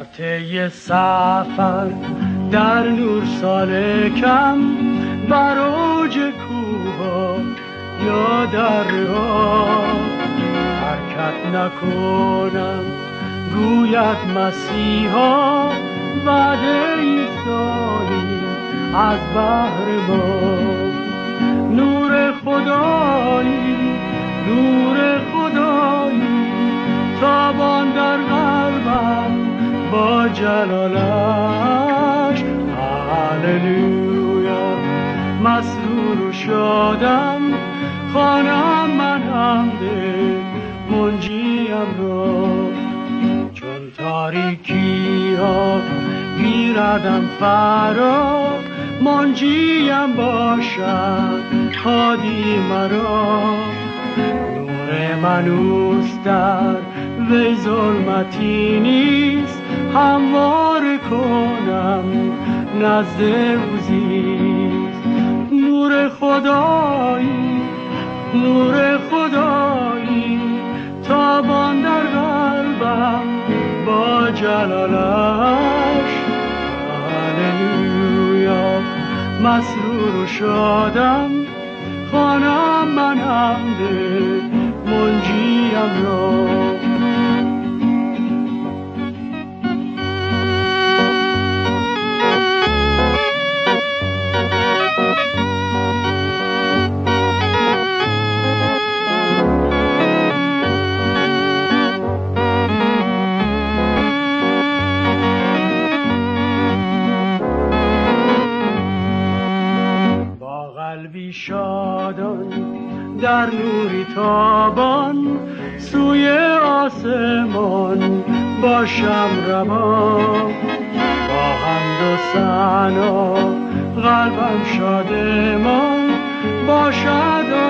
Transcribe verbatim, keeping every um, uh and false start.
طی سفر در نور سالکم، بر اوج کوها یا درها حرکت نکنم. گوید مسیحا وعده ایسایی از بحر ما. نور خدایی، نور خدایی، تابان در قلبم با جلالش. هللویا، مسرور و شادم، خوانم من حمد منجیم را. چون تاریکی ها گیردم فرا، منجیم باشد هادی مرا. نور منوس در وی ظلمتی نیست، هموار کنم نزد او زیست. نور خدایی، نور خدایی، تابان در قلبم با جلالش. هللویا، مسرور و شادم، خوانم من حمد منجیم را. قلبی شادان در نوری تابان، سوی آسمان باشم روان. با حمد و ثنا قلبم شادمان باشد